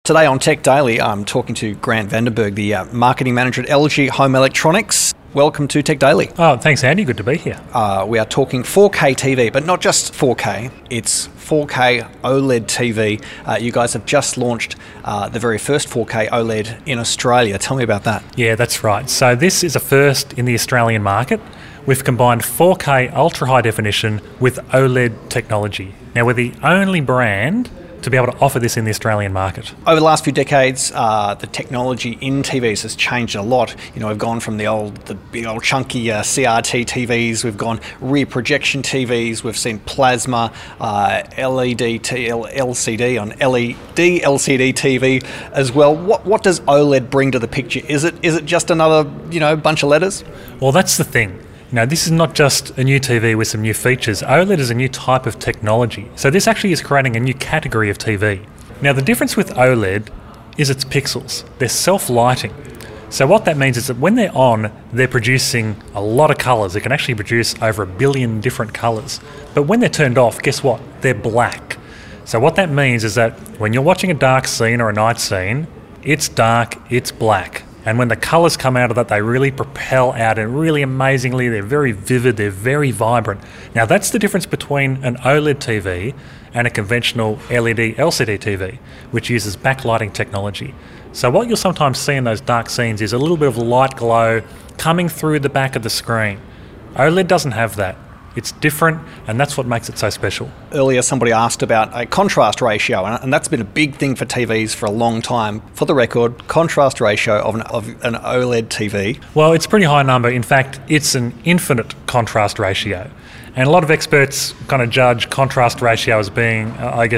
Today on Tech Daily, I'm talking to Grant Vandenberg, the marketing manager at LG Home Electronics. Welcome to Tech Daily. Oh, thanks, Andy. Good to be here. We are talking 4K TV, but not just 4K. It's 4K OLED TV. You guys have just launched the very first 4K OLED in Australia. Tell me about that. Yeah, that's right. So this is a first in the Australian market. We've combined 4K ultra-high definition with OLED technology. Now, we're the only brand to be able to offer this in the Australian market. Over the last few decades, the technology in TVs has changed a lot. You know, we've gone from the big old chunky CRT TVs, we've gone rear projection TVs, we've seen plasma, LED, LCD on LED, LCD TV as well. What does OLED bring to the picture? Is it just another, bunch of letters? Well, that's the thing. This is not just a new TV with some new features. OLED is a new type of technology. So this actually is creating a new category of TV. Now, the difference with OLED is its pixels. They're self-lighting. So what that means is that when they're on, they're producing a lot of colours. They can actually produce over 1 billion different colours. But when they're turned off, guess what? They're black. So what that means is that when you're watching a dark scene or a night scene, it's dark, it's black. And when the colours come out of that, they really propel out and really amazingly, they're very vivid, they're very vibrant. Now that's the difference between an OLED TV and a conventional LED LCD TV, which uses backlighting technology. So what you'll sometimes see in those dark scenes is a little bit of light glow coming through the back of the screen. OLED doesn't have that. It's different, and that's what makes it so special. Earlier, somebody asked about a contrast ratio, and that's been a big thing for TVs for a long time. For the record, contrast ratio of an OLED TV? Well, it's a pretty high number. In fact, it's an infinite contrast ratio. And a lot of experts kind of judge contrast ratio as being,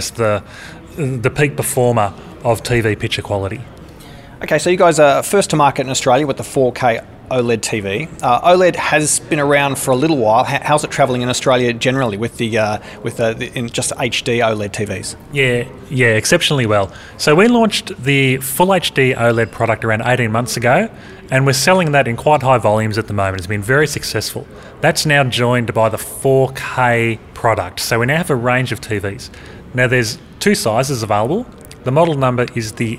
the peak performer of TV picture quality. Okay, so you guys are first to market in Australia with the 4K OLED TV. OLED has been around for a little while. How's it travelling in Australia generally with the in just HD OLED TVs? Yeah, exceptionally well. So we launched the full HD OLED product around 18 months ago, and we're selling that in quite high volumes at the moment. It's been very successful. That's now joined by the 4K product. So we now have a range of TVs. Now there's two sizes available. The model number is the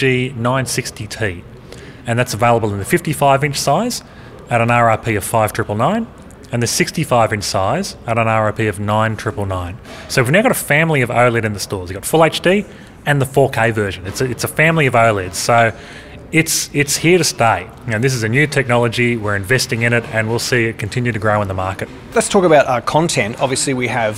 EG960T. And that's available in the 55-inch size at an RRP of 5,999 and the 65-inch size at an RRP of 9,999. So we've now got a family of OLED in the stores. You've got Full HD and the 4K version. It's a family of OLEDs. So it's here to stay. This is a new technology. We're investing in it, and we'll see it continue to grow in the market. Let's talk about content. Obviously, we have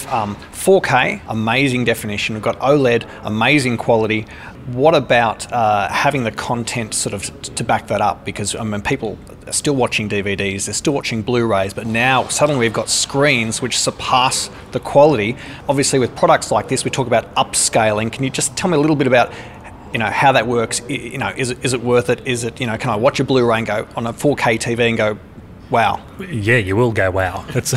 4K, amazing definition. We've got OLED, amazing quality. What about having the content sort of to back that up? Because people are still watching DVDs, they're still watching Blu-rays, but now suddenly we've got screens which surpass the quality. Obviously, with products like this, we talk about upscaling. Can you just tell me a little bit about how that works? Is it worth it? Is it, can I watch a Blu-ray and go on a 4K TV and go, wow? Yeah, you will go wow. It's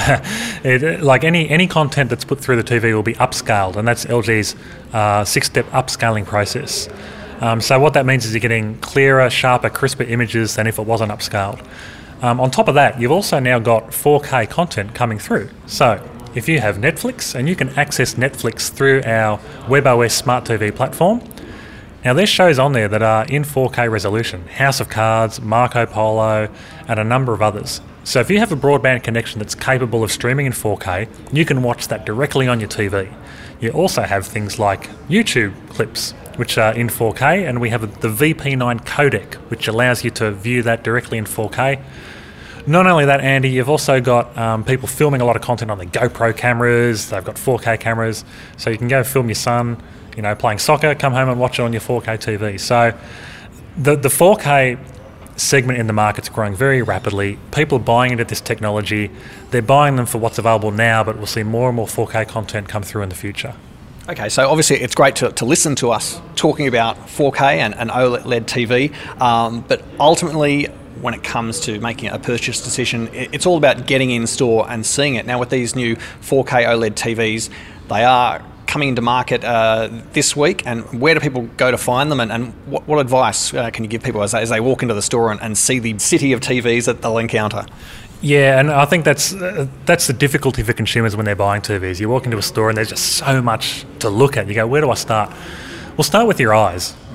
like any content that's put through the TV will be upscaled, and that's LG's 6-step upscaling process. So what that means is you're getting clearer, sharper, crisper images than if it wasn't upscaled. On top of that, you've also now got 4K content coming through. So if you have Netflix, and you can access Netflix through our WebOS Smart TV platform. Now, there's shows on there that are in 4K resolution, House of Cards, Marco Polo, and a number of others. So if you have a broadband connection that's capable of streaming in 4K, you can watch that directly on your TV. You also have things like YouTube clips, which are in 4K, and we have the VP9 codec, which allows you to view that directly in 4K. Not only that, Andy, you've also got people filming a lot of content on their GoPro cameras. They've got 4K cameras, so you can go film your son playing soccer, come home and watch it on your 4K TV. So the 4K segment in the market's growing very rapidly. People are buying into this technology. They're buying them for what's available now, but we'll see more and more 4K content come through in the future. Okay, so obviously it's great to listen to us talking about 4K and OLED TV, but ultimately when it comes to making a purchase decision, it's all about getting in store and seeing it. Now with these new 4K OLED TVs, they are coming into market this week, and where do people go to find them, and what advice can you give people as they walk into the store and see the city of TVs that they'll encounter? Yeah, and I think that's the difficulty for consumers when they're buying TVs. You walk into a store and there's just so much to look at. You go, where do I start? Well, start with your eyes.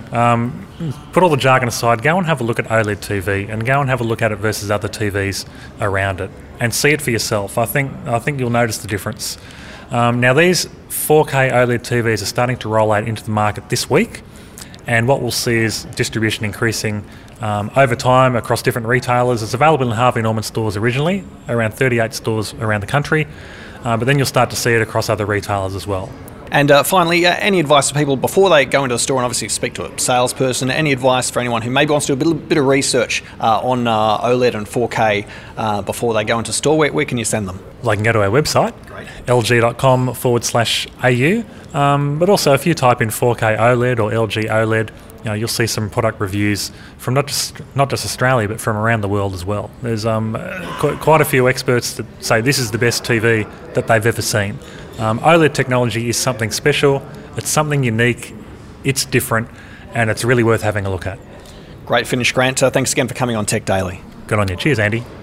Put all the jargon aside, go and have a look at OLED TV and go and have a look at it versus other TVs around it and see it for yourself. I think you'll notice the difference. Now these 4K OLED TVs are starting to roll out into the market this week, and what we'll see is distribution increasing over time across different retailers. It's available in Harvey Norman stores originally, around 38 stores around the country, but then you'll start to see it across other retailers as well. And finally, any advice for people before they go into the store and obviously speak to a salesperson? Any advice for anyone who maybe wants to do a bit of research on OLED and 4K before they go into store? Where can you send them? They can go to our website, lg.com/au. But also, if you type in 4K OLED or LG OLED, you'll see some product reviews from not just Australia, but from around the world as well. There's quite a few experts that say this is the best TV that they've ever seen. OLED technology is something special, it's something unique, it's different, and it's really worth having a look at. Great finish, Grant. Thanks again for coming on Tech Daily. Good on you. Cheers, Andy.